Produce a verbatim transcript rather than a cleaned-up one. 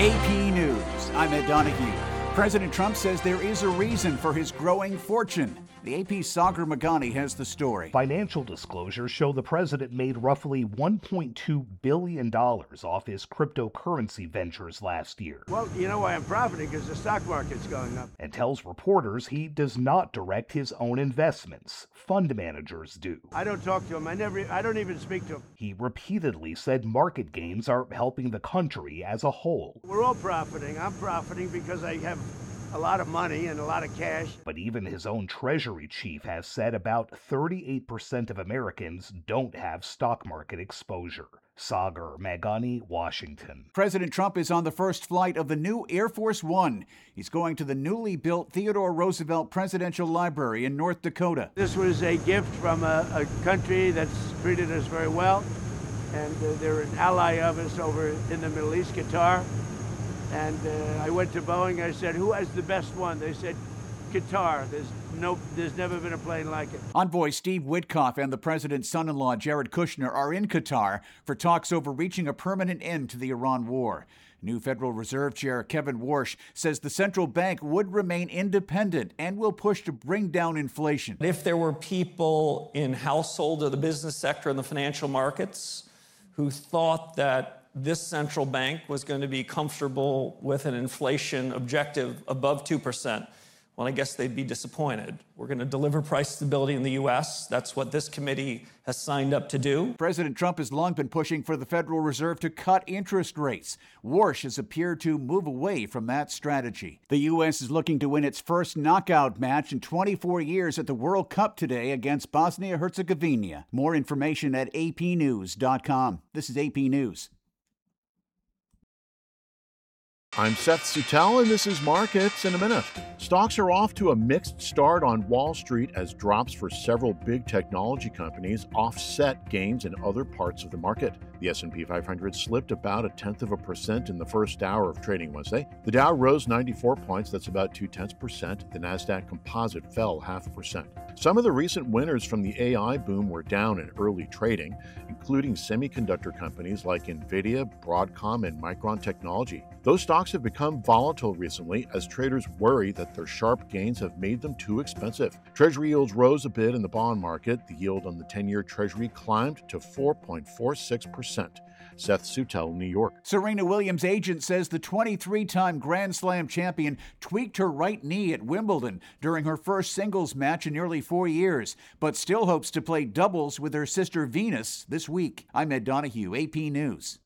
A P News, I'm Ed Donahue. President Trump says there is a reason for his growing fortune. The A P's Sagar Meghani has the story. Financial disclosures show the president made roughly one point two billion dollars off his cryptocurrency ventures last year. Well, you know why I'm profiting? Because the stock market's going up. And tells reporters he does not direct his own investments. Fund managers do. I don't talk to him. I never, I don't even speak to him. He repeatedly said market gains are helping the country as a whole. We're all profiting. I'm profiting because I have a lot of money and a lot of cash. But even his own Treasury chief has said about thirty-eight percent of Americans don't have stock market exposure. Sagar Meghani, Washington. President Trump is on the first flight of the new Air Force One. He's going to the newly built Theodore Roosevelt Presidential Library in North Dakota. This was a gift from a, a country that's treated us very well, and uh, they're an ally of us over in the Middle East, Qatar. And uh, I went to Boeing, I said, who has the best one? They said, Qatar. There's no, there's never been a plane like it. Envoy Steve Witkoff and the president's son-in-law, Jared Kushner, are in Qatar for talks over reaching a permanent end to the Iran war. New Federal Reserve Chair Kevin Warsh says the central bank would remain independent and will push to bring down inflation. If there were people in household or the business sector and the financial markets who thought that this central bank was going to be comfortable with an inflation objective above two percent, well, I guess they'd be disappointed. We're going to deliver price stability in the U S. That's what this committee has signed up to do. President Trump has long been pushing for the Federal Reserve to cut interest rates. Warsh has appeared to move away from that strategy. The U S is looking to win its first knockout match in twenty-four years at the World Cup today against Bosnia-Herzegovina. More information at A P news dot com. This is A P News. I'm Seth Suttel, and this is Markets in a Minute. Stocks are off to a mixed start on Wall Street as drops for several big technology companies offset gains in other parts of the market. The S and P five hundred slipped about a tenth of a percent in the first hour of trading Wednesday. The Dow rose ninety-four points, that's about two-tenths percent. The Nasdaq Composite fell half a percent. Some of the recent winners from the A I boom were down in early trading, including semiconductor companies like NVIDIA, Broadcom, and Micron Technology. Those stocks have become volatile recently as traders worry that their sharp gains have made them too expensive. Treasury yields rose a bit in the bond market. The yield on the ten-year Treasury climbed to four point four six percent. Seth Suttel, New York. Serena Williams' agent says the twenty-three-time Grand Slam champion tweaked her right knee at Wimbledon during her first singles match in nearly four years, but still hopes to play doubles with her sister Venus this week. I'm Ed Donahue, A P News.